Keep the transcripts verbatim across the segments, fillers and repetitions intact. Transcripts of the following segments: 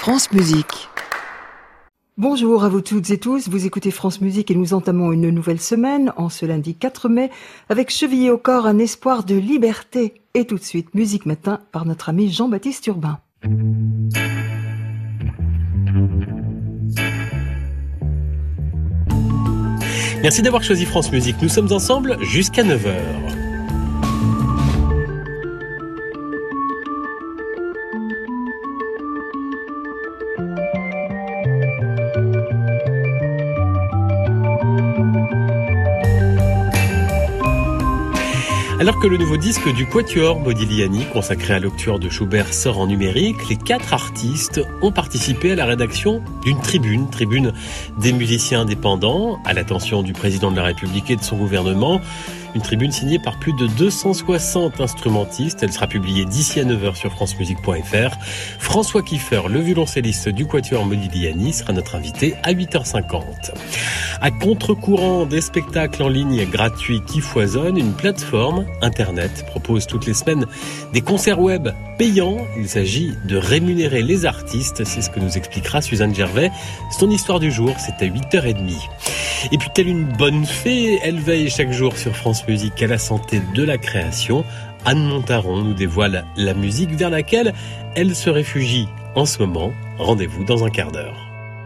France Musique. Bonjour à vous toutes et tous, vous écoutez France Musique et nous entamons une nouvelle semaine en ce lundi quatre mai avec chevillé au corps un espoir de liberté. Et tout de suite, Musique Matin par notre ami Jean-Baptiste Urbain. Merci d'avoir choisi France Musique, nous sommes ensemble jusqu'à neuf heures. Alors que le nouveau disque du Quatuor Modigliani, consacré à l'octuor de Schubert, sort en numérique, les quatre artistes ont participé à la rédaction d'une tribune, tribune des musiciens indépendants, à l'attention du président de la République et de son gouvernement. Une tribune signée par plus de deux cent soixante instrumentistes. Elle sera publiée d'ici à neuf heures sur francemusique point f r. François Kiefer, le violoncelliste du Quatuor Modigliani, sera notre invité à huit heures cinquante. À contre-courant des spectacles en ligne gratuits qui foisonnent, une plateforme Internet propose toutes les semaines des concerts web payants. Il s'agit de rémunérer les artistes. C'est ce que nous expliquera Suzanne Gervais. Son histoire du jour, c'est à huit heures trente. Et puis, telle une bonne fée, elle veille chaque jour sur France Musique à la santé de la création. Anne Montaron nous dévoile la musique vers laquelle elle se réfugie en ce moment. Rendez-vous dans un quart d'heure.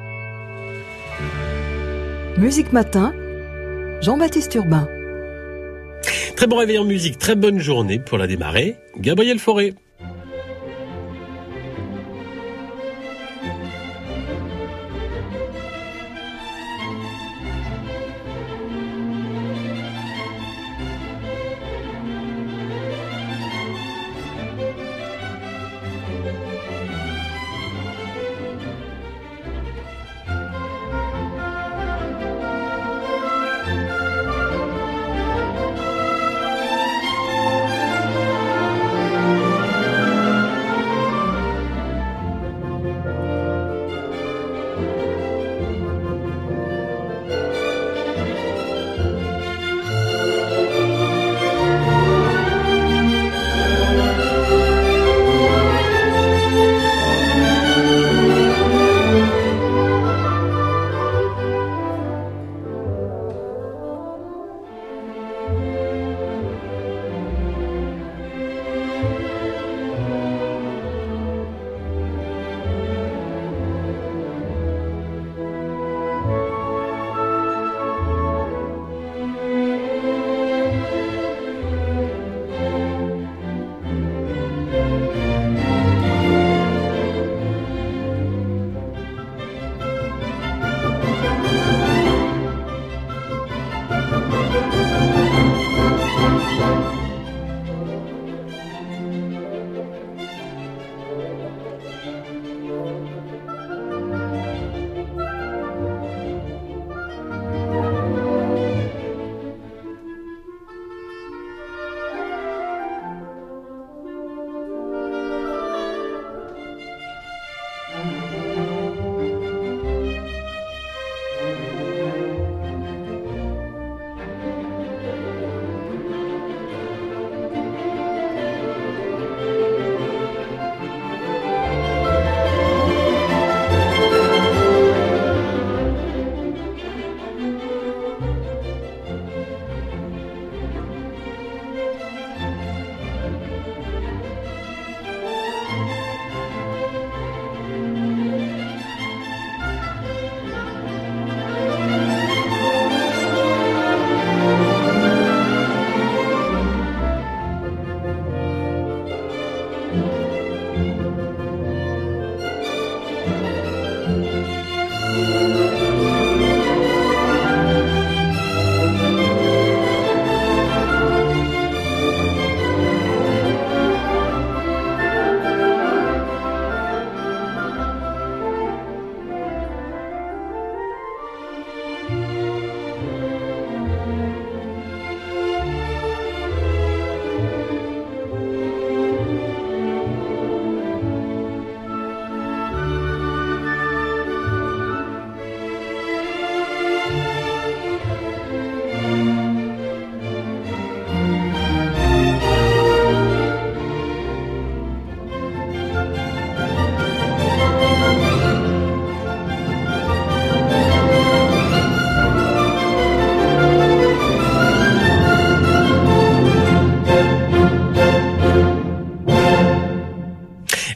Musique Matin, Jean-Baptiste Urbain. Très bon réveil en musique, très bonne journée pour la démarrer. Gabriel Fauré.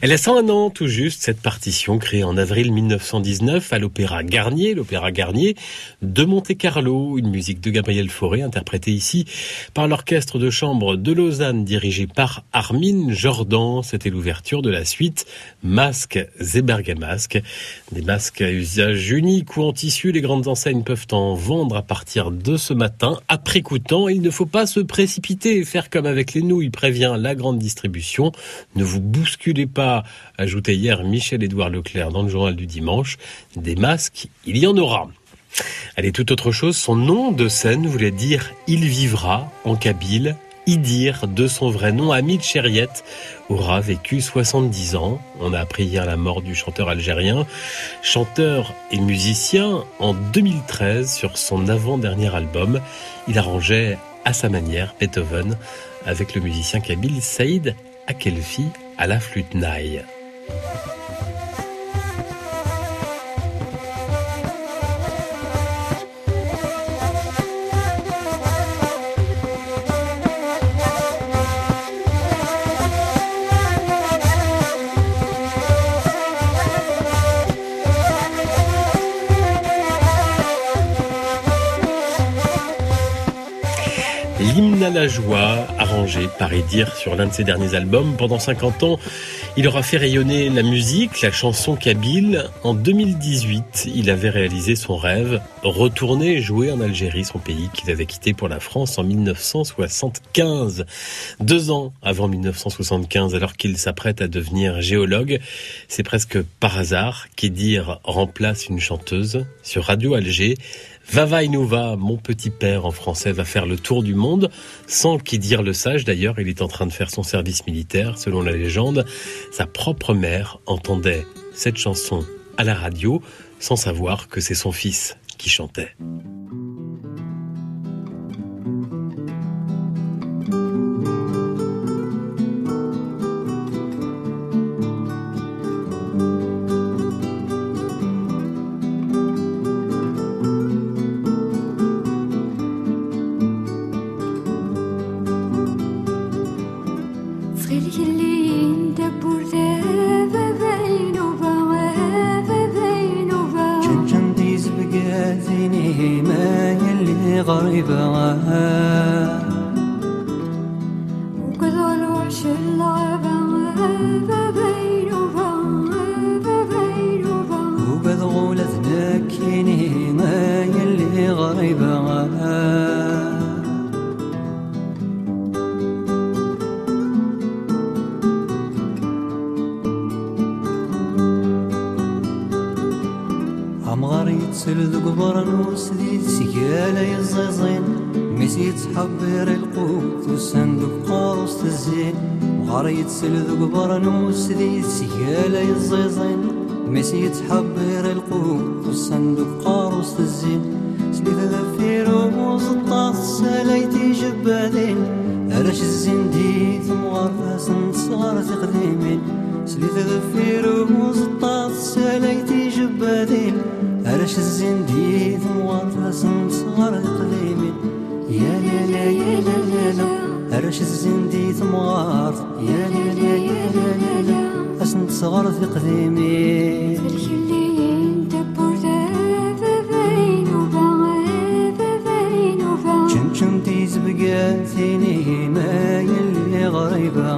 Elle a cent un ans tout juste, cette partition créée en avril mille neuf cent dix-neuf à l'Opéra Garnier, l'Opéra Garnier de Monte-Carlo, une musique de Gabriel Fauré interprétée ici par l'orchestre de chambre de Lausanne dirigé par Armin Jordan. C'était l'ouverture de la suite Masques et Bergamasques. Des masques à usage unique ou en tissu, les grandes enseignes peuvent en vendre à partir de ce matin. Après coup de temps, il ne faut pas se précipiter et faire comme avec les nouilles, prévient la grande distribution. Ne vous bousculez pas, ajoutait hier Michel-Édouard Leclerc dans le journal du dimanche. Des masques, il y en aura. Allez, toute autre chose, son nom de scène voulait dire « il vivra » en kabyle. Idir, de son vrai nom, Hamid Chériet, aura vécu soixante-dix ans. On a appris hier la mort du chanteur algérien, chanteur et musicien. En deux mille treize, sur son avant-dernier album, il arrangeait à sa manière Beethoven avec le musicien kabyle Saïd Akelfi à la flûte naï. L'hymne à la joie, arrangé par Idir sur l'un de ses derniers albums. Pendant cinquante ans, il aura fait rayonner la musique, la chanson kabyle. En deux mille dix-huit, il avait réalisé son rêve, retourner jouer en Algérie, son pays qu'il avait quitté pour la France en mille neuf cent soixante-quinze. Deux ans avant mille neuf cent soixante-quinze, alors qu'il s'apprête à devenir géologue, c'est presque par hasard qu'Idir remplace une chanteuse sur Radio Alger. Vava Inouva, mon petit père en français, va faire le tour du monde, sans qu'Idir le sache. D'ailleurs, il est en train de faire son service militaire. Selon la légende, sa propre mère entendait cette chanson à la radio, sans savoir que c'est son fils qui chantait. سلذ قبرنوس ذي سيالة الزيزين ميسي يتحبر القوت والصندوق قاروس الزين سليذ ذفير ومزطاس ساليتي جبادين أرش الزين دي ثم غرفاس صغار تقديمين سليذ ذفير ومزطاس ساليتي جبادين أرش الزين دي ثم غرفاس صغار تقديمين يا لا لا يا لا لا لا أرش الزندي ثمار يا لا لا يا لا لا لا أسنت صغار في قديمي الكلين تبور ذابين وبغابين وبغابين شن شن تيز بقاتيني ما يلي غريبة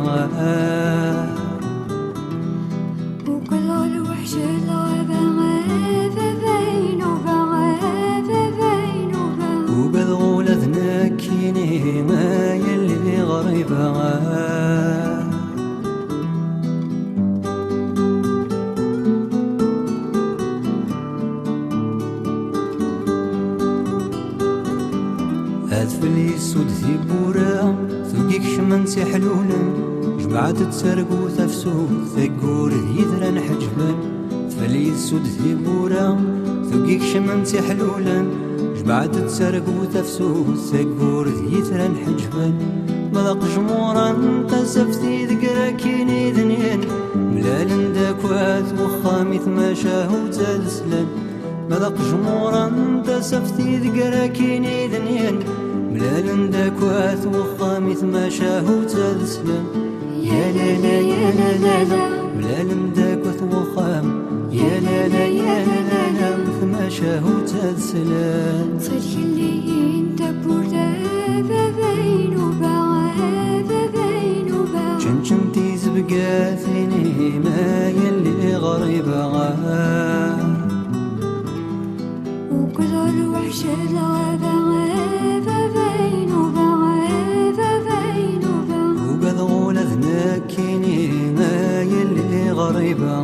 وكل الوحش الغابة غابين وبغابين وبدغول ذناكيني ما يلي غريبة هاتفلي سود ثيبورا ثقيك شمن سيحلولا جمعات تسرقو تفسود ثقور يذرا حجبا تفلي سود ثيبورا ثقيك شمن سيحلولا جمعات تسرقو تفسود ثقور يذرا حجبا مذاق جمورا تسفتي ذكراكيني ذنين ملال داكوات وخامي ثماشاه وتالسلان مذاق جمورا تسفتي ذكراكيني ذنين ملال داكوات وخامي ثماشاه وتالسلان يا لا لا يا لا لا لا لا لمداك وثوخام يا لا لا يا لا لا مثما شاهو تسلام صدق اللي انت بوردا بين وبعاد بين وبعاد شنشم تيز بقاثني ما يلي غريبة وكذا الوحش الغابة غابة بين وبعاد بين وبعاد وقد غول ذناكيني ما يلي غريبة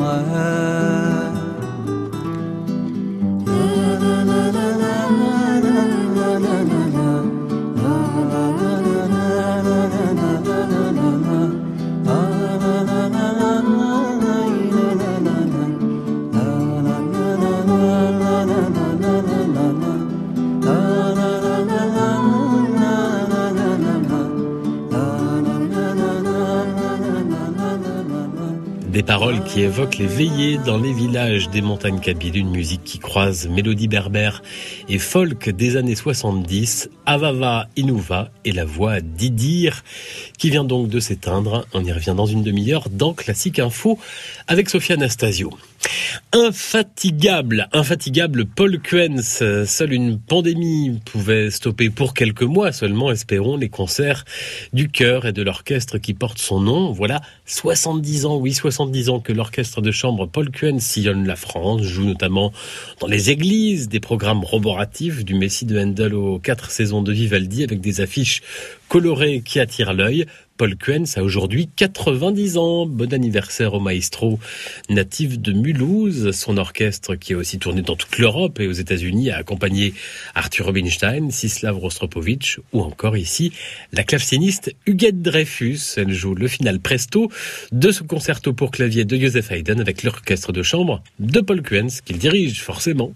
Des paroles qui évoquent les veillées dans les villages des montagnes kabyles, une musique qui croise mélodie berbère et folk des années soixante-dix, Avava Inouva et la voix d'Idir, qui vient donc de s'éteindre. On y revient dans une demi-heure dans Classique Info avec Sophia Anastasio. Infatigable, infatigable Paul Kuens. Seule une pandémie pouvait stopper pour quelques mois seulement, espérons, les concerts du chœur et de l'orchestre qui porte son nom. Voilà soixante-dix ans, oui, soixante-dix ans que l'orchestre de chambre Paul Kuens sillonne la France, joue notamment dans les églises, des programmes roboratifs du Messie de Handel aux quatre saisons de Vivaldi avec des affiches colorées qui attirent l'œil. Paul Kuens a aujourd'hui quatre-vingt-dix ans. Bon anniversaire au maestro natif de Mulhouse. Son orchestre, qui a aussi tourné dans toute l'Europe et aux États-Unis, a accompagné Arthur Rubinstein, Sislav Rostropovitch ou encore ici la claveciniste Huguette Dreyfus. Elle joue le final presto de ce concerto pour clavier de Joseph Haydn avec l'orchestre de chambre de Paul Kuens qu'il dirige forcément.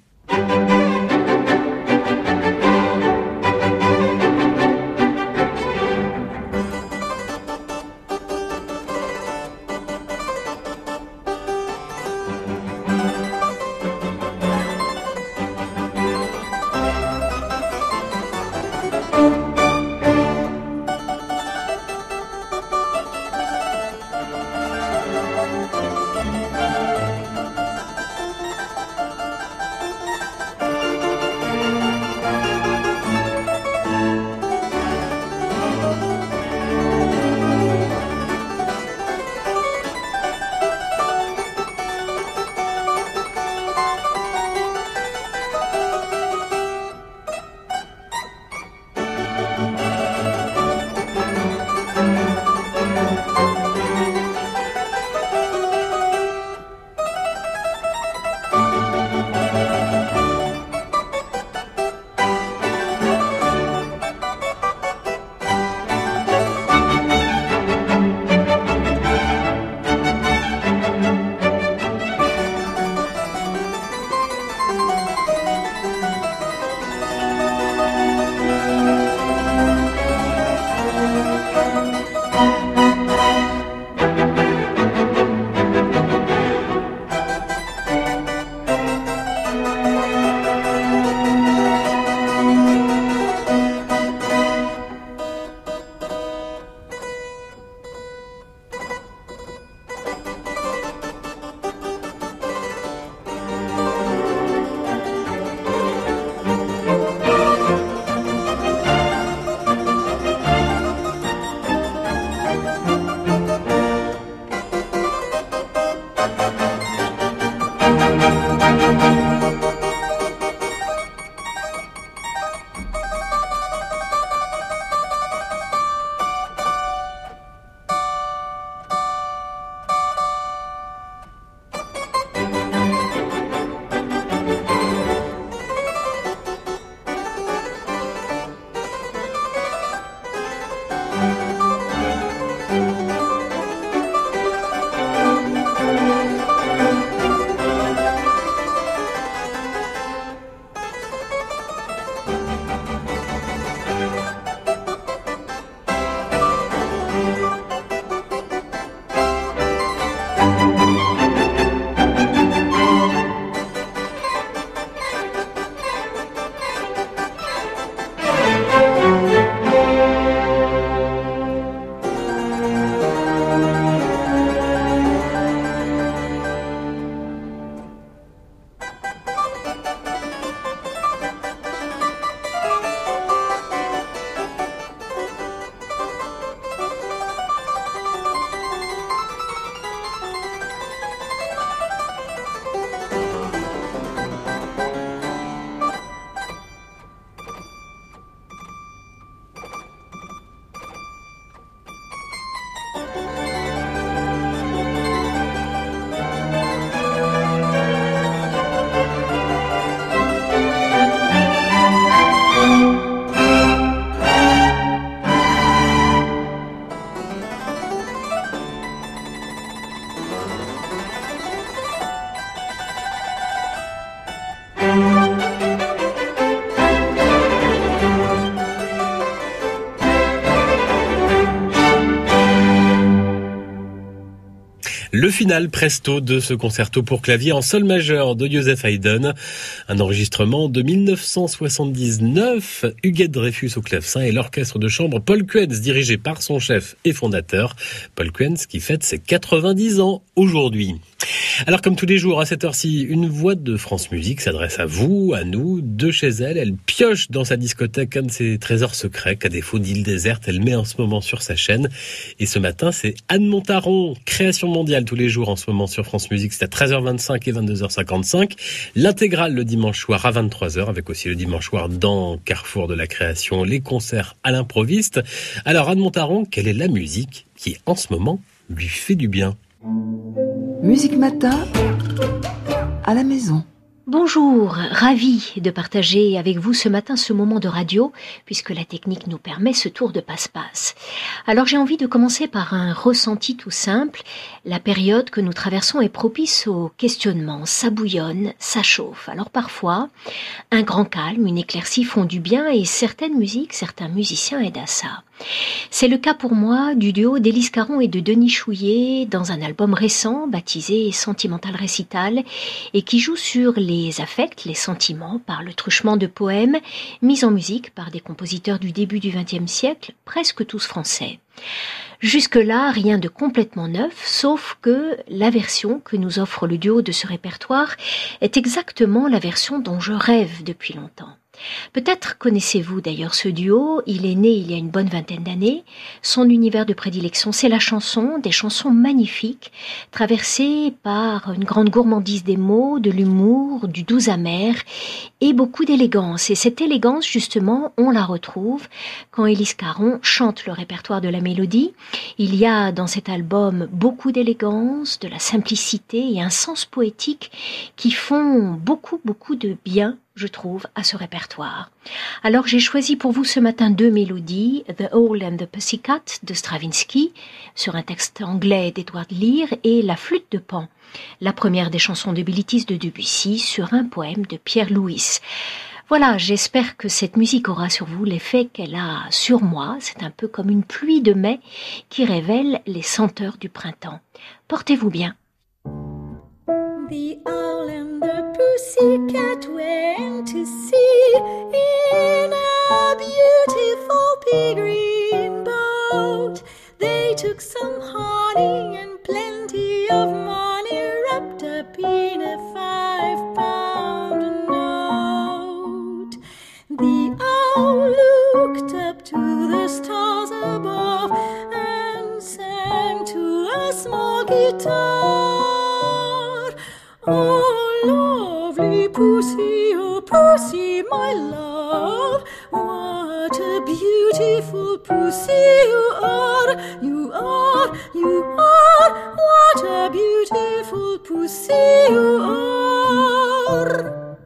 Le final presto de ce concerto pour clavier en sol majeur de Joseph Haydn, un enregistrement de mille neuf cent soixante-dix-neuf, Huguette Dreyfus au clavecin et l'orchestre de chambre Paul Kuentz dirigé par son chef et fondateur, Paul Kuentz qui fête ses quatre-vingt-dix ans aujourd'hui. Alors comme tous les jours à cette heure-ci, une voix de France Musique s'adresse à vous, à nous, de chez elle. Elle pioche dans sa discothèque un de ses trésors secrets qu'à défaut d'île déserte, elle met en ce moment sur sa chaîne. Et ce matin, c'est Anne Montaron, création mondiale tous les jours en ce moment sur France Musique. C'est à treize heures vingt-cinq et vingt-deux heures cinquante-cinq. L'intégrale le dimanche soir à vingt-trois heures, avec aussi le dimanche soir dans Carrefour de la création, les concerts à l'improviste. Alors Anne Montaron, quelle est la musique qui en ce moment lui fait du bien ? Musique Matin à la maison. Bonjour, ravie de partager avec vous ce matin ce moment de radio, puisque la technique nous permet ce tour de passe-passe. Alors j'ai envie de commencer par un ressenti tout simple. La période que nous traversons est propice au questionnement, ça bouillonne, ça chauffe. Alors parfois, un grand calme, une éclaircie font du bien et certaines musiques, certains musiciens aident à ça. C'est le cas pour moi du duo d'Élise Caron et de Denis Chouillet dans un album récent baptisé Sentimental Récital et qui joue sur les affects, les sentiments par le truchement de poèmes mis en musique par des compositeurs du début du vingtième siècle, presque tous français. Jusque-là, rien de complètement neuf, sauf que la version que nous offre le duo de ce répertoire est exactement la version dont je rêve depuis longtemps. Peut-être connaissez-vous d'ailleurs ce duo, il est né il y a une bonne vingtaine d'années. Son univers de prédilection, c'est la chanson, des chansons magnifiques, traversées par une grande gourmandise des mots, de l'humour, du doux amer et beaucoup d'élégance. Et cette élégance, justement, on la retrouve quand Élise Caron chante le répertoire de la mélodie. Il y a dans cet album beaucoup d'élégance, de la simplicité et un sens poétique qui font beaucoup, beaucoup de bien, je trouve, à ce répertoire. Alors j'ai choisi pour vous ce matin deux mélodies, The Owl and the Pussycat de Stravinsky, sur un texte anglais d'Edward Lear, et La Flûte de Pan, la première des chansons de Bilitis de Debussy, sur un poème de Pierre Louis. Voilà, j'espère que cette musique aura sur vous l'effet qu'elle a sur moi. C'est un peu comme une pluie de mai qui révèle les senteurs du printemps. Portez-vous bien. The owl and the pussycat went to sea in a beautiful pea green boat. They took some honey and plenty of money wrapped up in a five-pound note. The owl looked up to the stars above and sang to a small guitar. Oh, lovely pussy, oh, pussy, my love, what a beautiful pussy you are, you are, you are, what a beautiful pussy you are.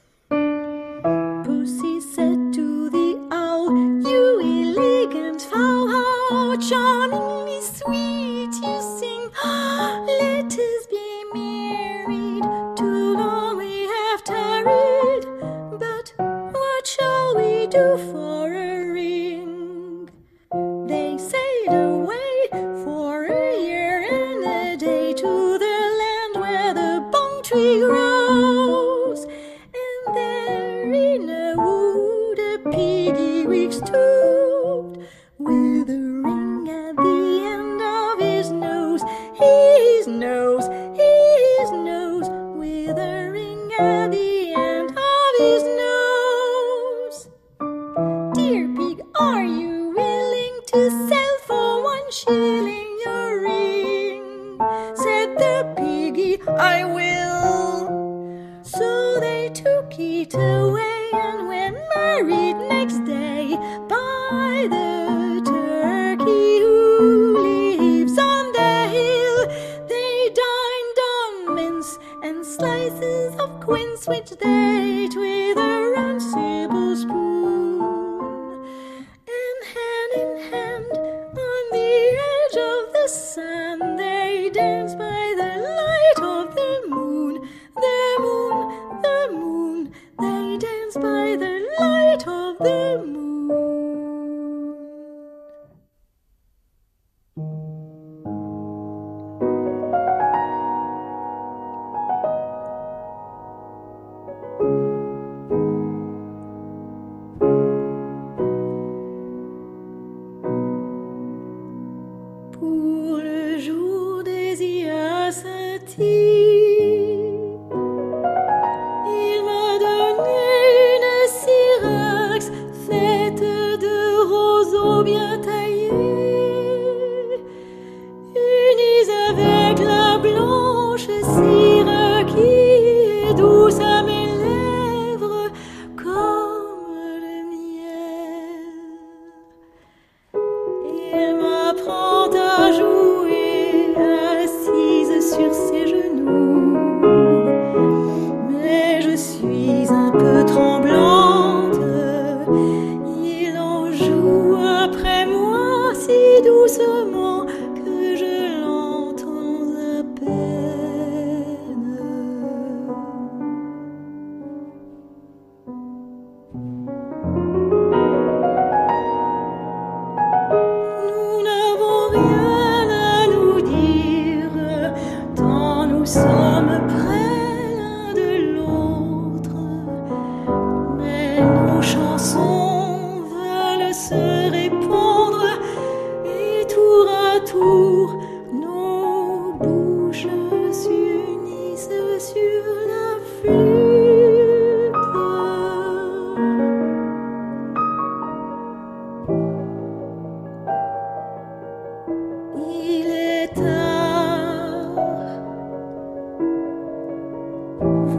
Pussy said to the owl, you elegant fowl, how charmingly sweet you sing, let us be married, too long we have tarried, but what shall we do for a ring? They sailed away for a year and a day to the land where the bong tree grows, and there in a wood a piggy wig stood, with a ring at the end of his nose, his nose, his nose, with a ring at the end of his nose. Dear pig, are you willing to sell for one shilling your ring? Said the piggy, I will. So they took it away and were married next day by the turkey who lives on the hill. They dined on mince and slices of quince, which they ate with a runcible spoon. And hand in hand on the edge of the sun, they danced by the light of the moon, the moon, the moon,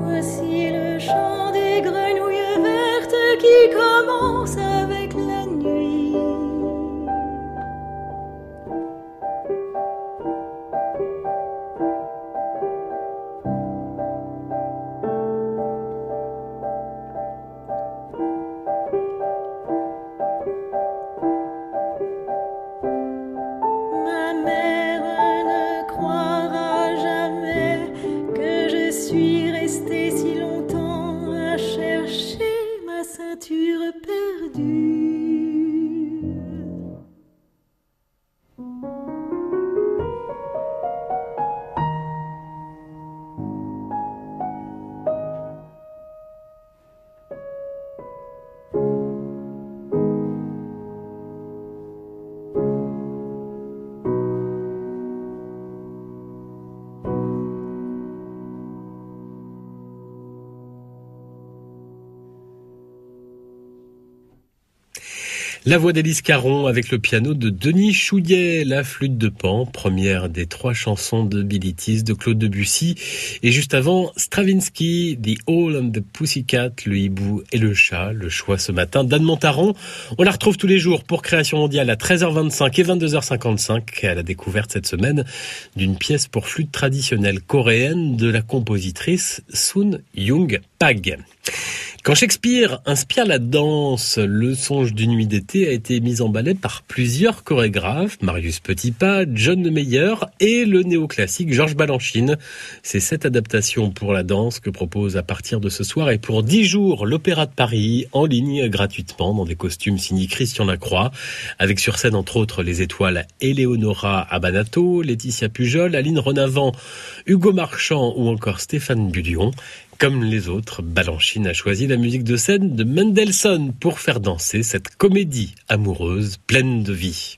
Voici le chant des grenouilles vertes qui commence avec la nuit. Ma mère ne croira jamais que je suis restée si longtemps à chercher ma ceinture perdue. La voix d'Élise Caron avec le piano de Denis Chouillet, la flûte de Pan, première des trois chansons de Bill It de Claude Debussy. Et juste avant, Stravinsky, The Owl and the Pussycat, le hibou et le chat, le choix ce matin d'Anne Montaron. On la retrouve tous les jours pour Création Mondiale à treize heures vingt-cinq et vingt-deux heures cinquante-cinq, à la découverte cette semaine d'une pièce pour flûte traditionnelle coréenne de la compositrice Sun Young Pak. Quand Shakespeare inspire la danse, le songe d'une nuit d'été a été mis en ballet par plusieurs chorégraphes, Marius Petipa, John Meyer et le néoclassique Georges Balanchine. C'est cette adaptation pour la danse que propose à partir de ce soir et pour dix jours l'Opéra de Paris en ligne gratuitement dans des costumes signés Christian Lacroix, avec sur scène entre autres les étoiles Eleonora Abanato, Laetitia Pujol, Aline Renavant, Hugo Marchand ou encore Stéphane Bullion. Comme les autres, Balanchine a choisi la musique de scène de Mendelssohn pour faire danser cette comédie amoureuse pleine de vie.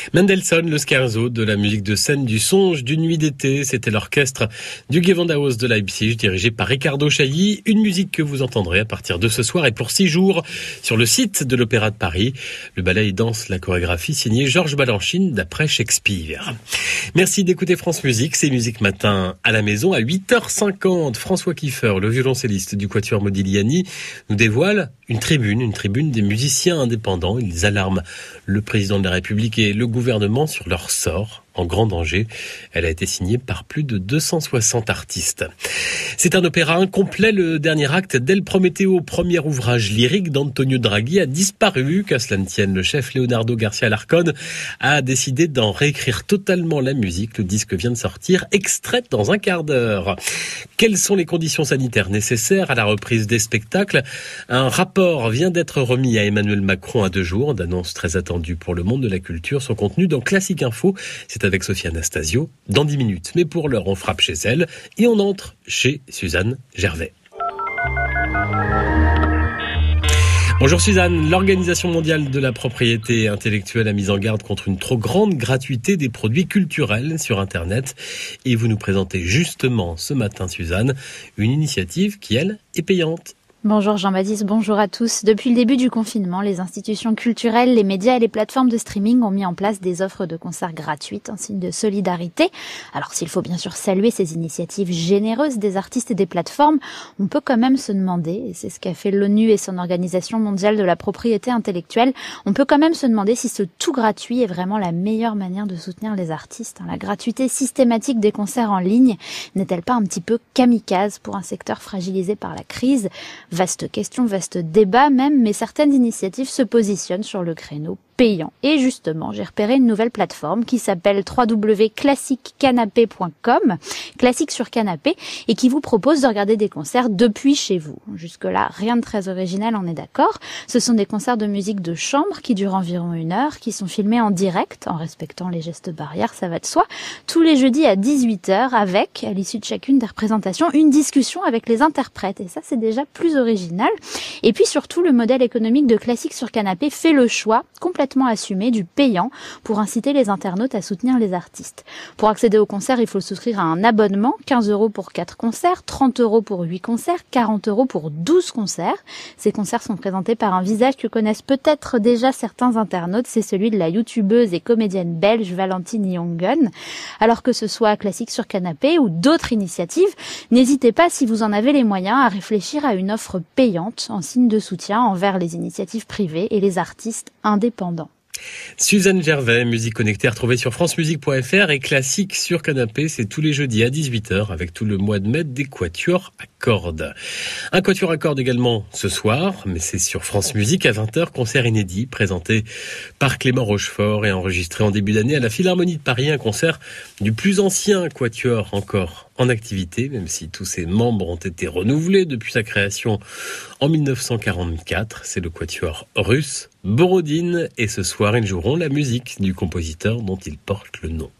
Mendelssohn, le scherzo de la musique de scène du Songe d'une nuit d'été. C'était l'orchestre du Gewandhaus de Leipzig, dirigé par Riccardo Chailly. Une musique que vous entendrez à partir de ce soir et pour six jours sur le site de l'Opéra de Paris. Le ballet danse la chorégraphie signée Georges Balanchine d'après Shakespeare. Merci d'écouter France Musique. C'est Musique Matin à la maison à huit heures cinquante. François Kiefer, le violoncelliste du Quatuor Modigliani, nous dévoile une tribune, une tribune des musiciens indépendants. Ils alarment le président de la République et le gouvernement sur leur sort en grand danger. Elle a été signée par plus de deux cent soixante artistes. C'est un opéra incomplet. Le dernier acte d'El Prometeo, premier ouvrage lyrique d'Antonio Draghi, a disparu. Qu'à cela ne tienne, le chef Leonardo Garcia Larcón a décidé d'en réécrire totalement la musique. Le disque vient de sortir, extrait dans un quart d'heure. Quelles sont les conditions sanitaires nécessaires à la reprise des spectacles? Un rapport vient d'être remis à Emmanuel Macron à deux jours d'annonces très attendues pour le monde de la culture. Son contenu dans Classique Info, c'est avec Sophie Anastasio dans dix minutes. Mais pour l'heure, on frappe chez elle et on entre chez Suzanne Gervais. Bonjour Suzanne, l'Organisation mondiale de la propriété intellectuelle a mis en garde contre une trop grande gratuité des produits culturels sur Internet. Et vous nous présentez justement ce matin, Suzanne, une initiative qui, elle, est payante. Bonjour Jean-Baptiste, bonjour à tous. Depuis le début du confinement, les institutions culturelles, les médias et les plateformes de streaming ont mis en place des offres de concerts gratuites, un signe de solidarité. Alors s'il faut bien sûr saluer ces initiatives généreuses des artistes et des plateformes, on peut quand même se demander, et c'est ce qu'a fait l'ONU et son Organisation mondiale de la propriété intellectuelle, on peut quand même se demander si ce tout gratuit est vraiment la meilleure manière de soutenir les artistes. La gratuité systématique des concerts en ligne n'est-elle pas un petit peu kamikaze pour un secteur fragilisé par la crise ? Vaste question, vaste débat même, mais certaines initiatives se positionnent sur le créneau payant. Et justement, j'ai repéré une nouvelle plateforme qui s'appelle w w w point classique canapé point com, classique sur canapé, et qui vous propose de regarder des concerts depuis chez vous. Jusque-là, rien de très original, on est d'accord. Ce sont des concerts de musique de chambre qui durent environ une heure, qui sont filmés en direct, en respectant les gestes barrières, ça va de soi, tous les jeudis à dix-huit heures, avec, à l'issue de chacune des représentations, une discussion avec les interprètes. Et ça, c'est déjà plus original. Et puis surtout, le modèle économique de Classique sur canapé fait le choix, complètement assumé, du payant pour inciter les internautes à soutenir les artistes. Pour accéder au concert, il faut souscrire à un abonnement, quinze euros pour quatre concerts, trente euros pour huit concerts, quarante euros pour douze concerts. Ces concerts sont présentés par un visage que connaissent peut-être déjà certains internautes, c'est celui de la youtubeuse et comédienne belge Valentine Jongen. Alors que ce soit Classique sur canapé ou d'autres initiatives, n'hésitez pas, si vous en avez les moyens, à réfléchir à une offre payante en signe de soutien envers les initiatives privées et les artistes indépendants. Suzanne Gervais, musique connectée à retrouver sur francemusique point f r et Classique sur canapé, c'est tous les jeudis à dix-huit heures avec tout le mois de mai des quatuors à cordes. Un quatuor à cordes également ce soir, mais c'est sur France Musique à vingt heures, concert inédit présenté par Clément Rochefort et enregistré en début d'année à la Philharmonie de Paris, un concert du plus ancien quatuor encore en activité, même si tous ses membres ont été renouvelés depuis sa création en mille neuf cent quarante-quatre. C'est le quatuor russe Borodine et ce soir ils joueront la musique du compositeur dont ils portent le nom.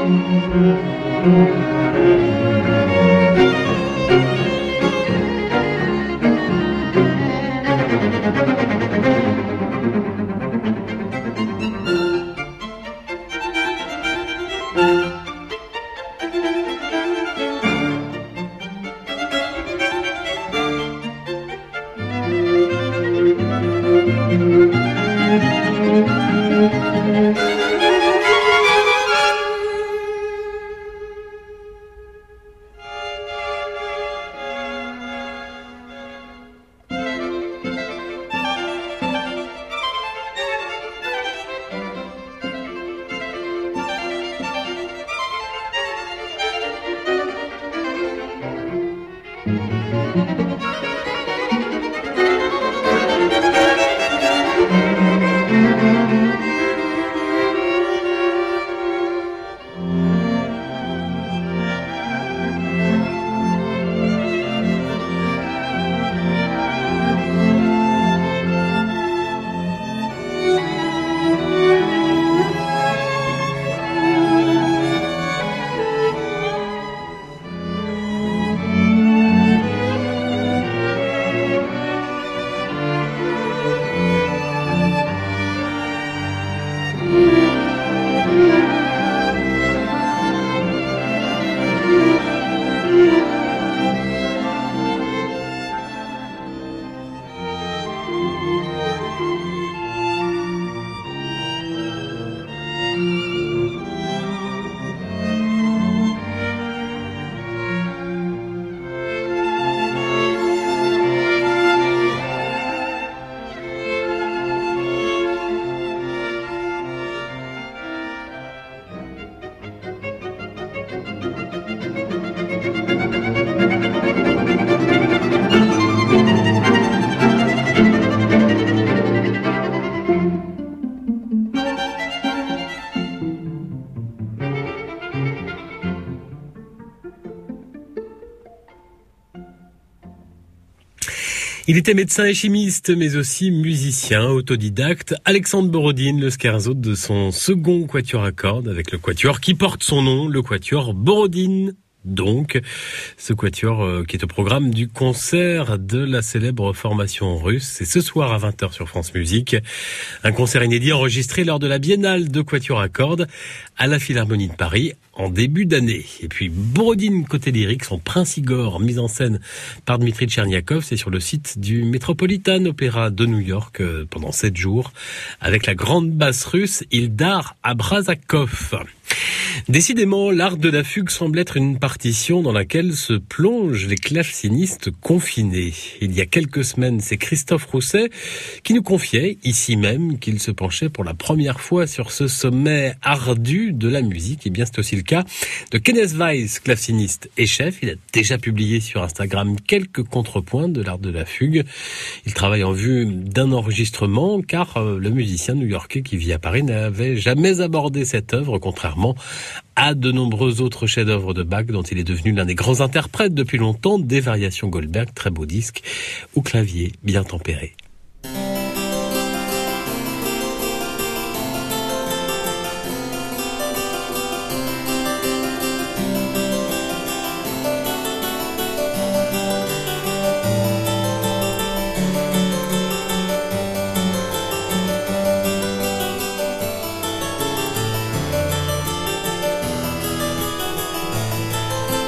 Il était médecin et chimiste, mais aussi musicien, autodidacte. Alexandre Borodine, le scherzo de son second quatuor à cordes, avec le quatuor qui porte son nom, le quatuor Borodine. Donc, ce quatuor euh, qui est au programme du concert de la célèbre formation russe. C'est ce soir à vingt heures sur France Musique. Un concert inédit enregistré lors de la Biennale de quatuor à cordes à la Philharmonie de Paris en début d'année. Et puis Borodine côté lyrique, son Prince Igor, mis en scène par Dmitri Tcherniakov, c'est sur le site du Metropolitan Opera de New York euh, pendant sept jours, avec la grande basse russe Ildar Abrazakov. Décidément, l'art de la fugue semble être une partition dans laquelle se plongent les clavecinistes confinés. Il y a quelques semaines, c'est Christophe Rousset qui nous confiait, ici même, qu'il se penchait pour la première fois sur ce sommet ardu de la musique. Et bien, c'est aussi le cas de Kenneth Weiss, claveciniste et chef. Il a déjà publié sur Instagram quelques contrepoints de l'art de la fugue. Il travaille en vue d'un enregistrement, car le musicien new-yorkais qui vit à Paris n'avait jamais abordé cette œuvre, contrairement à de nombreux autres chefs-d'œuvre de Bach dont il est devenu l'un des grands interprètes depuis longtemps, des variations Goldberg, très beau disque, au clavier bien tempéré.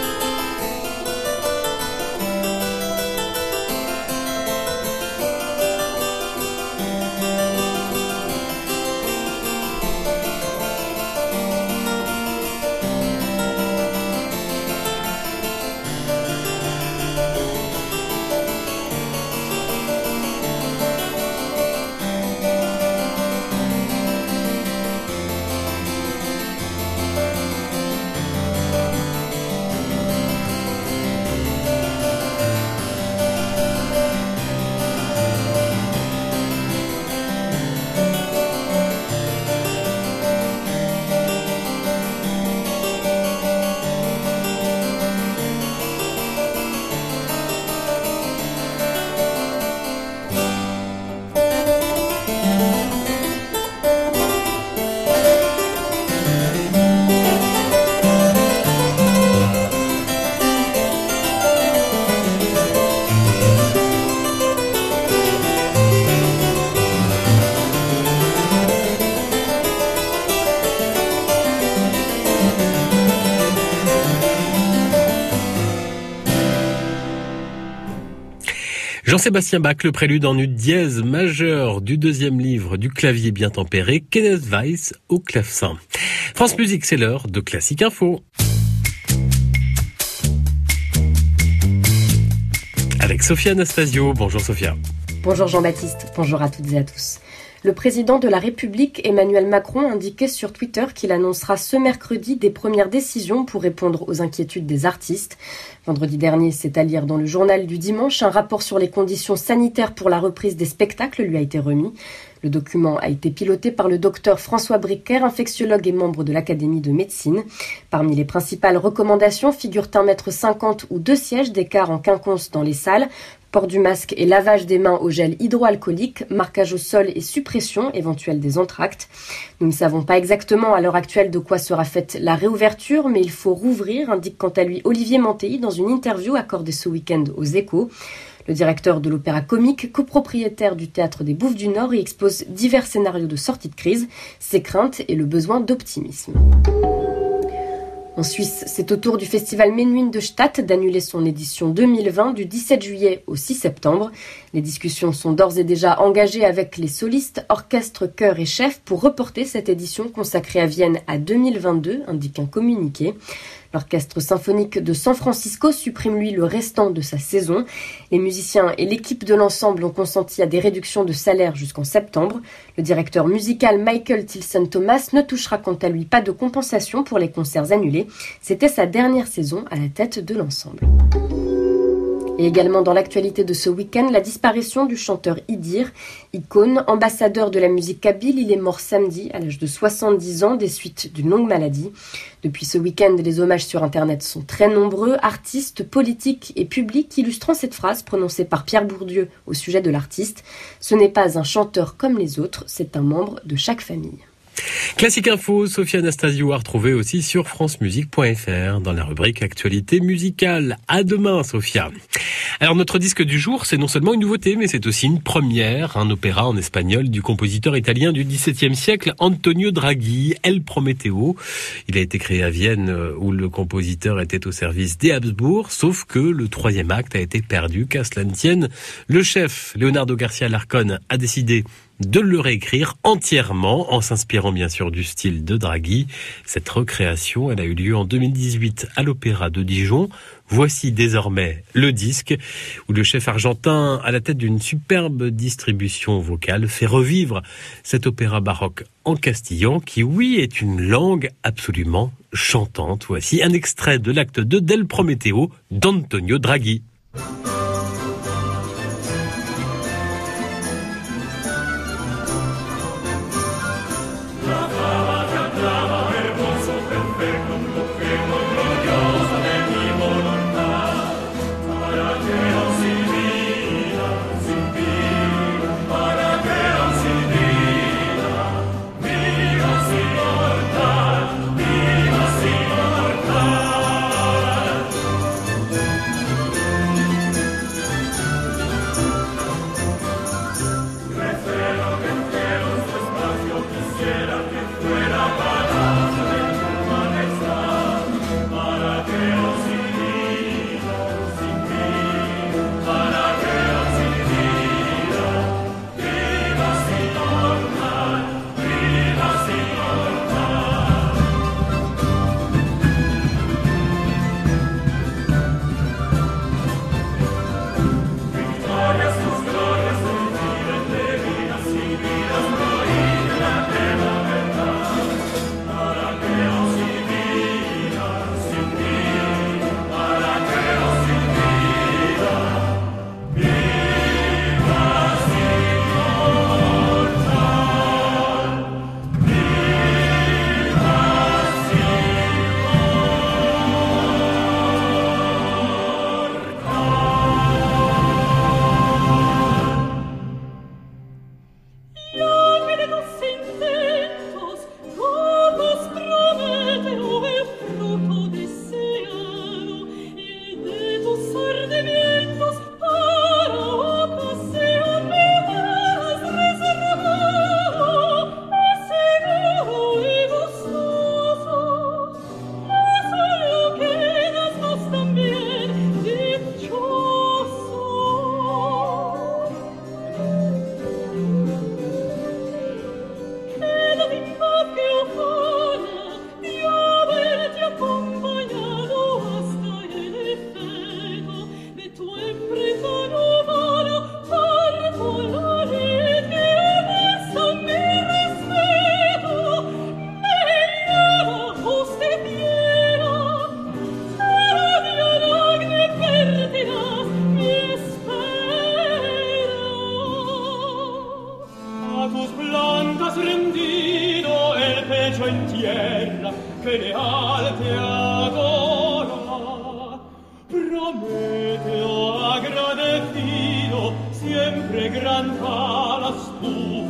Thank Jean-Sébastien Bach, le prélude en ut dièse majeur du deuxième livre du clavier bien tempéré, Kenneth Weiss au clavecin. France Musique, c'est l'heure de Classique Info. Avec Sophia Anastasio. Bonjour Sophia. Bonjour Jean-Baptiste, bonjour à toutes et à tous. Le président de la République, Emmanuel Macron, indiquait sur Twitter qu'il annoncera ce mercredi des premières décisions pour répondre aux inquiétudes des artistes. Vendredi dernier, c'est à lire dans le journal du dimanche, un rapport sur les conditions sanitaires pour la reprise des spectacles lui a été remis. Le document a été piloté par le docteur François Briquer, infectiologue et membre de l'Académie de médecine. Parmi les principales recommandations figurent un mètre cinquante ou deux sièges d'écart en quinconce dans les salles, port du masque et lavage des mains au gel hydroalcoolique, marquage au sol et suppression éventuelle des entractes. Nous ne savons pas exactement à l'heure actuelle de quoi sera faite la réouverture, mais il faut rouvrir, indique quant à lui Olivier Mantéi dans une interview accordée ce week-end aux Échos. Le directeur de l'Opéra Comique, copropriétaire du Théâtre des Bouffes du Nord, y expose divers scénarios de sortie de crise, ses craintes et le besoin d'optimisme. En Suisse, c'est au tour du festival Menuhin de Stade d'annuler son édition deux mille vingt du dix-sept juillet au six septembre. Les discussions sont d'ores et déjà engagées avec les solistes, orchestres, chœurs et chefs pour reporter cette édition consacrée à Vienne à deux mille vingt-deux, indique un communiqué. L'orchestre symphonique de San Francisco supprime lui le restant de sa saison. Les musiciens et l'équipe de l'ensemble ont consenti à des réductions de salaire jusqu'en septembre. Le directeur musical Michael Tilson Thomas ne touchera quant à lui pas de compensation pour les concerts annulés. C'était sa dernière saison à la tête de l'ensemble. Et également dans l'actualité de ce week-end, la disparition du chanteur Idir. Icône, ambassadeur de la musique kabyle, il est mort samedi à l'âge de soixante-dix ans des suites d'une longue maladie. Depuis ce week-end, les hommages sur Internet sont très nombreux, artistes, politiques et publics illustrant cette phrase prononcée par Pierre Bourdieu au sujet de l'artiste. Ce n'est pas un chanteur comme les autres, c'est un membre de chaque famille. Classique Info, Sophia Anastasio à retrouver aussi sur francemusique point f r dans la rubrique Actualité musicale. À demain, Sophia. Alors notre disque du jour, c'est non seulement une nouveauté, mais c'est aussi une première, un opéra en espagnol du compositeur italien du dix-septième siècle, Antonio Draghi, El Prometeo. Il a été créé à Vienne, où le compositeur était au service des Habsbourg, sauf que le troisième acte a été perdu, qu'à cela ne tienne. Le chef, Leonardo Garcia Larcon, a décidé de le réécrire entièrement en s'inspirant bien sûr du style de Draghi. Cette recréation, elle a eu lieu en deux mille dix-huit à l'Opéra de Dijon. Voici désormais le disque où le chef argentin, à la tête d'une superbe distribution vocale, fait revivre cet opéra baroque en castillan qui, oui, est une langue absolument chantante. Voici un extrait de l'acte deux d'El Prometeo d'Antonio Draghi.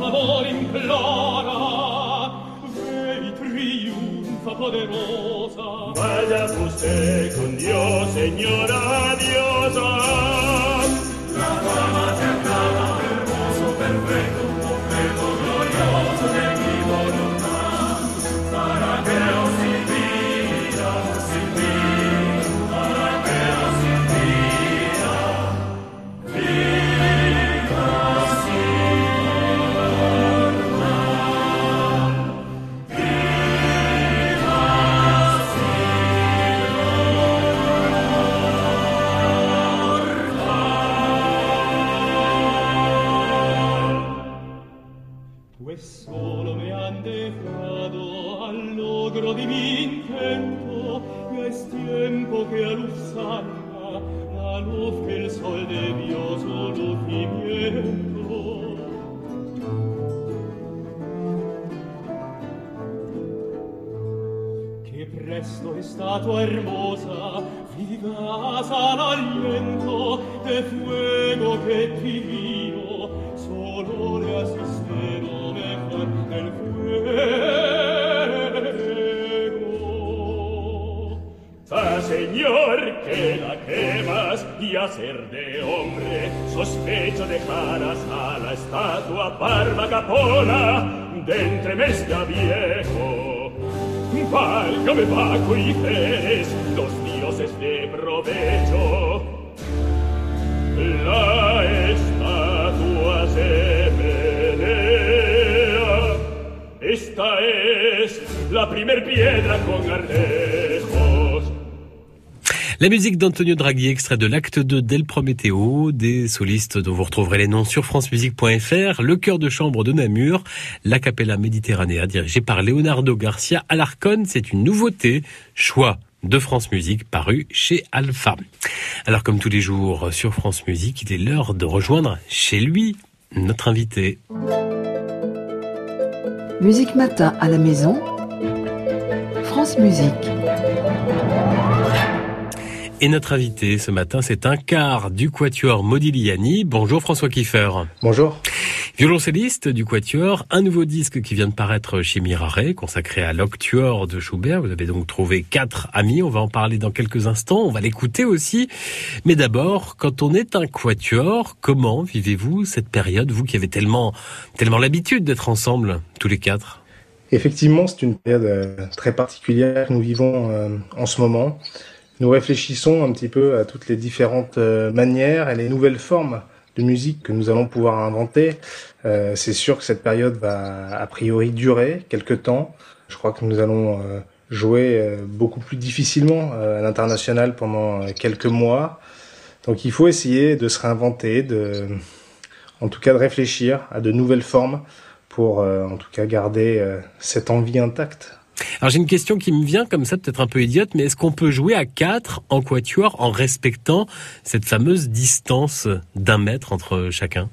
d'amore implora, vedi trionfa poderosa. Vaya usted con Dios, señora diosa. La fama te aclama, hermoso, perfecto, completo, glorioso de mi voluntad, para que os sirviera, sirviera, para que os sirviera. Viva Silva, viva pues solo me han dejado al logro de mi intento, ya es tiempo que a luz salga la luz que el sol debió su lucimiento. Que presto estatua hermosa, vigas al aliento de fuego que divino, solo le asiste lo mejor del fuego. Ah, señor, que la quemas y a ser de hombre, sospecho dejarás a la estatua barba capona de entremesca viejo. Válgame Baco y Ceres, los dioses de provecho. La estatua se menea. Esta es la primer piedra con artejos. La musique d'Antonio Draghi, extrait de l'acte deux d'El Prometeo, des solistes dont vous retrouverez les noms sur francemusique point f r, le chœur de chambre de Namur, la Capella Mediterranea, dirigée par Leonardo Garcia Alarcón. C'est une nouveauté, choix de France Musique, paru chez Alpha. Alors comme tous les jours sur France Musique, il est l'heure de rejoindre chez lui notre invité. Musique matin à la maison, France Musique. Et notre invité ce matin, c'est un quart du quatuor Modigliani. Bonjour François Kiefer. Bonjour. Violoncelliste du quatuor, un nouveau disque qui vient de paraître chez Mirare, consacré à l'Octuor de Schubert. Vous avez donc trouvé quatre amis, on va en parler dans quelques instants, on va l'écouter aussi. Mais d'abord, quand on est un quatuor, comment vivez-vous cette période, vous qui avez tellement, tellement l'habitude d'être ensemble, tous les quatre? Effectivement, c'est une période euh, très particulière que nous vivons euh, en ce moment. Nous réfléchissons un petit peu à toutes les différentes euh, manières et les nouvelles formes de musique que nous allons pouvoir inventer. Euh, c'est sûr que cette période va a priori durer quelques temps. Je crois que nous allons euh, jouer euh, beaucoup plus difficilement euh, à l'international pendant euh, quelques mois. Donc il faut essayer de se réinventer, de, en tout cas de réfléchir à de nouvelles formes pour euh, en tout cas garder euh, cette envie intacte. Alors j'ai une question qui me vient comme ça, peut-être un peu idiote, mais est-ce qu'on peut jouer à quatre en quatuor en respectant cette fameuse distance d'un mètre entre chacun?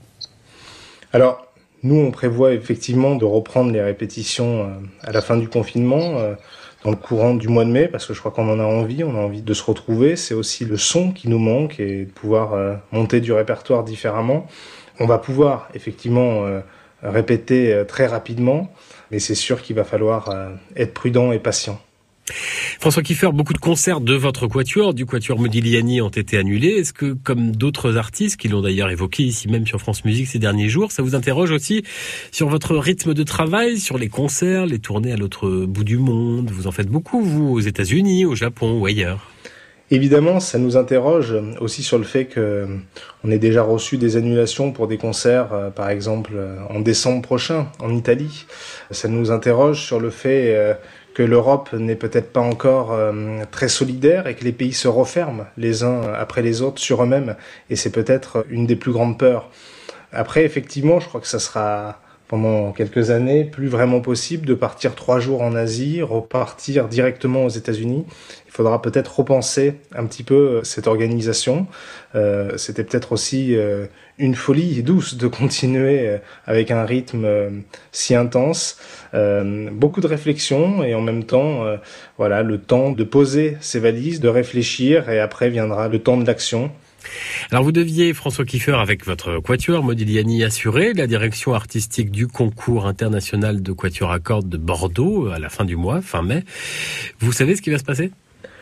Alors, nous on prévoit effectivement de reprendre les répétitions à la fin du confinement, dans le courant du mois de mai, parce que je crois qu'on en a envie, on a envie de se retrouver. C'est aussi le son qui nous manque et de pouvoir monter du répertoire différemment. On va pouvoir effectivement répéter très rapidement, mais c'est sûr qu'il va falloir euh, être prudent et patient. François Kiefer, beaucoup de concerts de votre quatuor, du quatuor Modigliani, ont été annulés. Est-ce que, comme d'autres artistes qui l'ont d'ailleurs évoqué ici même sur France Musique ces derniers jours, ça vous interroge aussi sur votre rythme de travail, sur les concerts, les tournées à l'autre bout du monde? Vous en faites beaucoup, vous, aux États-Unis, au Japon ou ailleurs? Évidemment, ça nous interroge aussi sur le fait que on ait déjà reçu des annulations pour des concerts, euh, par exemple euh, en décembre prochain en Italie. Ça nous interroge sur le fait euh, que l'Europe n'est peut-être pas encore euh, très solidaire et que les pays se referment les uns après les autres sur eux-mêmes. Et c'est peut-être une des plus grandes peurs. Après, effectivement, je crois que ça sera pendant quelques années plus vraiment possible de partir trois jours en Asie, repartir directement aux États-Unis. Il faudra peut-être repenser un petit peu cette organisation. Euh, c'était peut-être aussi euh, une folie douce de continuer euh, avec un rythme euh, si intense. Euh, beaucoup de réflexion et en même temps, euh, voilà, le temps de poser ses valises, de réfléchir et après viendra le temps de l'action. Alors vous deviez, François Kiefer, avec votre quatuor Modigliani, assurer la direction artistique du concours international de quatuor à cordes de Bordeaux à la fin du mois, fin mai. Vous savez ce qui va se passer ?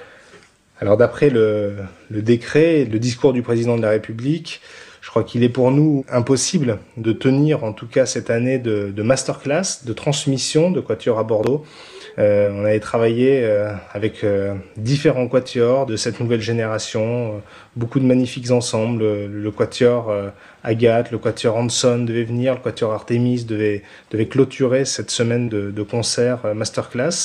Alors d'après le, le décret, le discours du président de la République, je crois qu'il est pour nous impossible de tenir en tout cas cette année de, de masterclass, de transmission de quatuor à Bordeaux. Euh, on avait travaillé euh, avec euh, différents quatuors de cette nouvelle génération, euh, beaucoup de magnifiques ensembles. Le, le quatuor euh, Agathe, le quatuor Hanson devait venir, le quatuor Artemis devait, devait clôturer cette semaine de, de concerts euh, masterclass.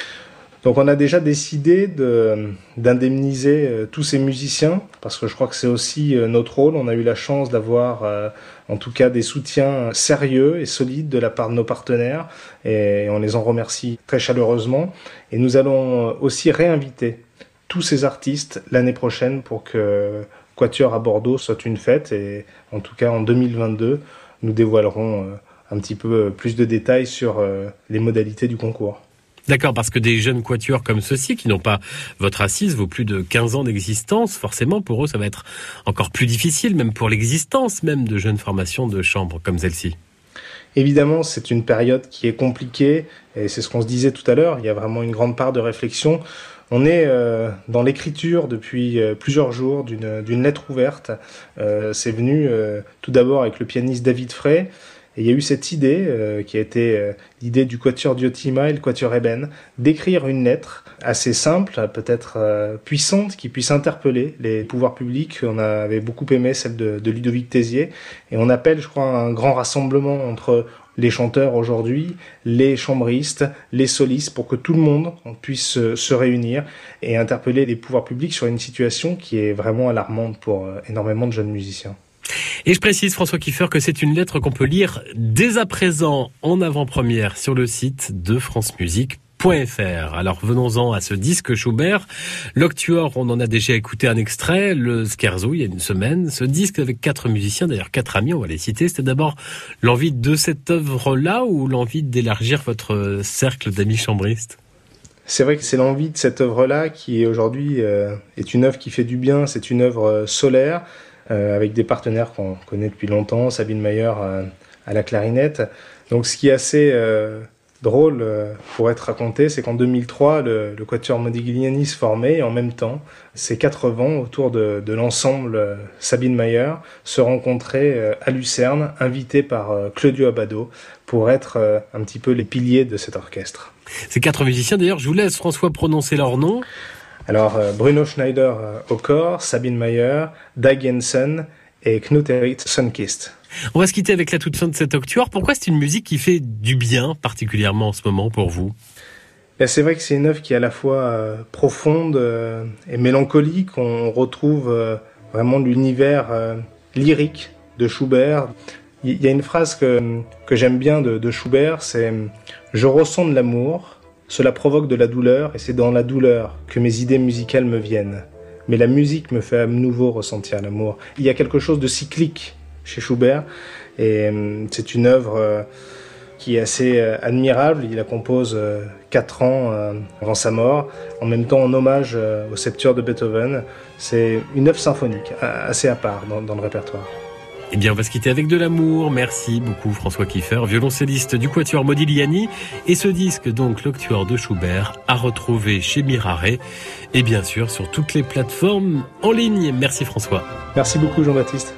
Donc on a déjà décidé de, d'indemniser euh, tous ces musiciens, parce que je crois que c'est aussi euh, notre rôle. On a eu la chance d'avoir euh, en tout cas des soutiens sérieux et solides de la part de nos partenaires, et on les en remercie très chaleureusement. Et nous allons aussi réinviter tous ces artistes l'année prochaine pour que Quatuor à Bordeaux soit une fête, et en tout cas en deux mille vingt-deux, nous dévoilerons euh, un petit peu plus de détails sur euh, les modalités du concours. D'accord, parce que des jeunes quatuors comme ceux-ci, qui n'ont pas votre assise, vos plus de quinze ans d'existence, forcément pour eux ça va être encore plus difficile, même pour l'existence même de jeunes formations de chambre comme celle-ci. Évidemment, c'est une période qui est compliquée, et c'est ce qu'on se disait tout à l'heure, il y a vraiment une grande part de réflexion. On est euh, dans l'écriture depuis euh, plusieurs jours d'une, d'une lettre ouverte. Euh, c'est venu euh, tout d'abord avec le pianiste David Frey. Et il y a eu cette idée, euh, qui a été euh, l'idée du quatuor Diotima et le quatuor Eben, d'écrire une lettre assez simple, peut-être euh, puissante, qui puisse interpeller les pouvoirs publics. On avait beaucoup aimé celle de, de Ludovic Tézier. Et on appelle, je crois, un grand rassemblement entre les chanteurs aujourd'hui, les chambristes, les solistes, pour que tout le monde puisse euh, se réunir et interpeller les pouvoirs publics sur une situation qui est vraiment alarmante pour euh, énormément de jeunes musiciens. Et je précise, François Kiefer, que c'est une lettre qu'on peut lire dès à présent en avant-première sur le site de france musique point f r. Alors venons-en à ce disque Schubert. L'Octuor, on en a déjà écouté un extrait, le Scherzo, il y a une semaine. Ce disque avec quatre musiciens, d'ailleurs quatre amis, on va les citer. C'était d'abord l'envie de cette œuvre-là ou l'envie d'élargir votre cercle d'amis chambristes ? C'est vrai que c'est l'envie de cette œuvre-là qui aujourd'hui euh, est une œuvre qui fait du bien. C'est une œuvre euh, solaire, Euh, avec des partenaires qu'on connaît depuis longtemps, Sabine Mayer euh, à la clarinette. Donc ce qui est assez euh, drôle euh, pour être raconté, c'est qu'en deux mille trois, le, le quatuor Modigliani se formait, et en même temps, ces quatre vents autour de, de l'ensemble euh, Sabine Mayer se rencontraient euh, à Lucerne, invités par euh, Claudio Abbado, pour être euh, un petit peu les piliers de cet orchestre. Ces quatre musiciens, d'ailleurs, je vous laisse, François, prononcer leur nom. Alors, euh, Bruno Schneider euh, au corps, Sabine Mayer, Dag Jensen et Knut-Erik Sundqvist. On va se quitter avec la toute fin de cet octuor. Pourquoi c'est une musique qui fait du bien, particulièrement en ce moment, pour vous ? Et c'est vrai que c'est une œuvre qui est à la fois euh, profonde euh, et mélancolique. On retrouve euh, vraiment l'univers euh, lyrique de Schubert. Il y a une phrase que, que j'aime bien de, de Schubert, c'est « Je ressens de l'amour ». Cela provoque de la douleur, et c'est dans la douleur que mes idées musicales me viennent. Mais la musique me fait à nouveau ressentir l'amour. Il y a quelque chose de cyclique chez Schubert, et c'est une œuvre qui est assez admirable. Il la compose quatre ans avant sa mort, en même temps en hommage au Septuor de Beethoven. C'est une œuvre symphonique, assez à part dans, dans le répertoire. Eh bien, on va se quitter avec de l'amour. Merci beaucoup, François Kiefer, violoncelliste du quatuor Modigliani. Et ce disque, donc, l'Octuor de Schubert, à retrouver chez Mirare et bien sûr sur toutes les plateformes en ligne. Merci, François. Merci beaucoup, Jean-Baptiste.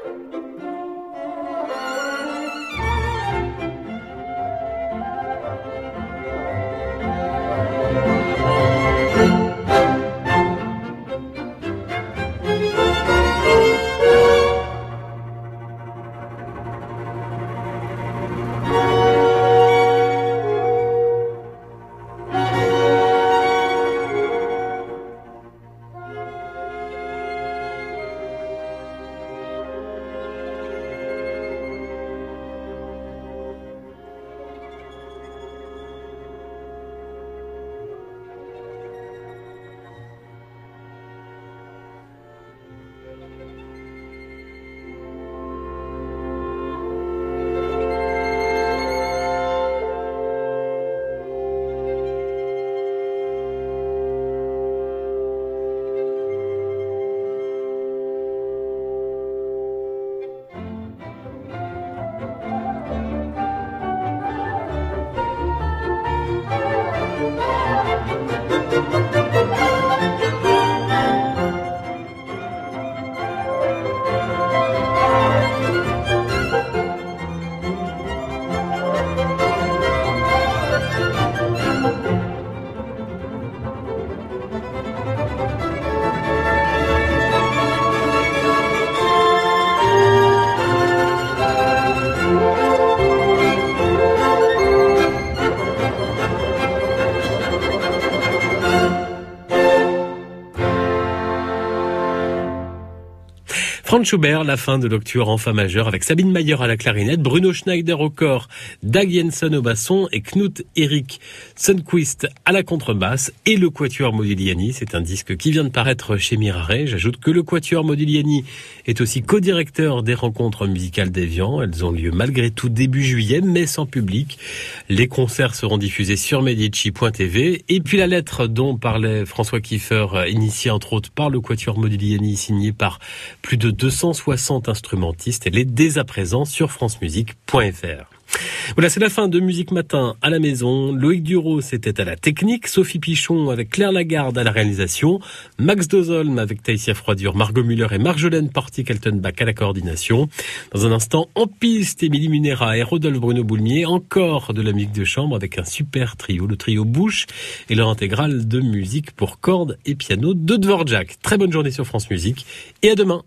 Franz Schubert, la fin de l'octuor en fa majeur avec Sabine Mayer à la clarinette, Bruno Schneider au cor, Dag Jensen au basson et Knut Erik Sundquist à la contrebasse et le quatuor Modigliani. C'est un disque qui vient de paraître chez Mirare. J'ajoute que le quatuor Modigliani est aussi co-directeur des rencontres musicales d'Évian. Elles ont lieu malgré tout début juillet, mais sans public. Les concerts seront diffusés sur medici point t v. Et puis la lettre dont parlait François Kiefer, initiée entre autres par le quatuor Modigliani, signée par plus de deux cent soixante instrumentistes. Elle est dès à présent sur francemusique point f r. Voilà, c'est la fin de Musique Matin à la maison. Loïc Dureau, c'était à la technique. Sophie Pichon avec Claire Lagarde à la réalisation. Max Dozolm avec Taïsia Froidure, Margot Müller et Marjolaine Porty-Kaltenbach à la coordination. Dans un instant, en piste, Émilie Munera et Rodolphe Bruno Boulmier. Encore de la musique de chambre avec un super trio, le trio Bouche et leur intégrale de musique pour cordes et piano de Dvorak. Très bonne journée sur France Musique et à demain.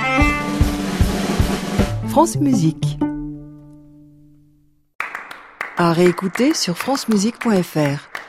France Musique. À réécouter sur francemusique point f r.